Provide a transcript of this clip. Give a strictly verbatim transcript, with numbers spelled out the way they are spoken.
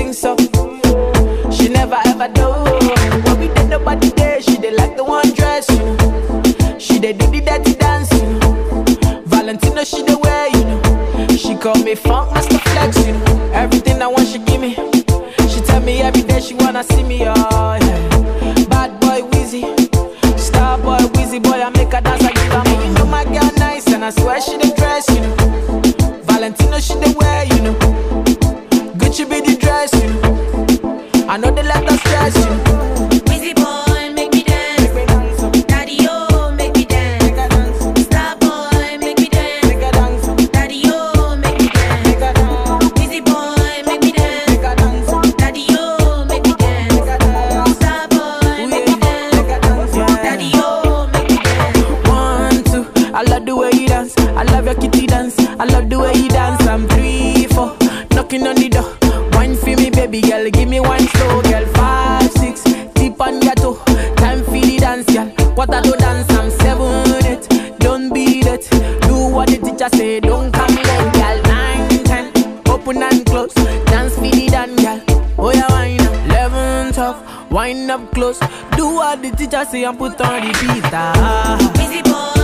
things up. She never ever do. When we did nobody there, she did like the one dress, you know. She did do the dirty dance, you know. Valentino she did wear, you know. She call me Funk Master Flex, you know. Everything I want she give me. She tell me every day she wanna see me, oh yeah. Bad boy Weezy, star boy Weezy boy, I make her dance, I give her me. You know my girl nice and I swear she the dress, you know. Valentino she the wear, you know. Gucci be the dress, you know. I know they let us stress, you know. Weezy boy, make me dance. Daddy, oh, make me dance. Star boy, make me dance. Daddy, oh, make me dance. Weezy boy, make me dance. Daddy, oh, make me dance. Star boy, make me dance. Daddy, oh, make me dance. One, two, I love the way you dance. I love your kitty dance. I love the way you dance. I'm three, four, knocking on the door. Wine for me, baby girl, give me one slow, girl. Five, six, tip on your toe. Time for the dance, girl. What I do dance, I'm seven, eight. Don't beat it. Do what the teacher say, don't come late, girl. Nine, ten, open and close. Dance for the dance, girl. Oh yeah, wine up. Eleven, twelve, wind up close. Do what the teacher say and put on the beat. Ah. Weezy boy.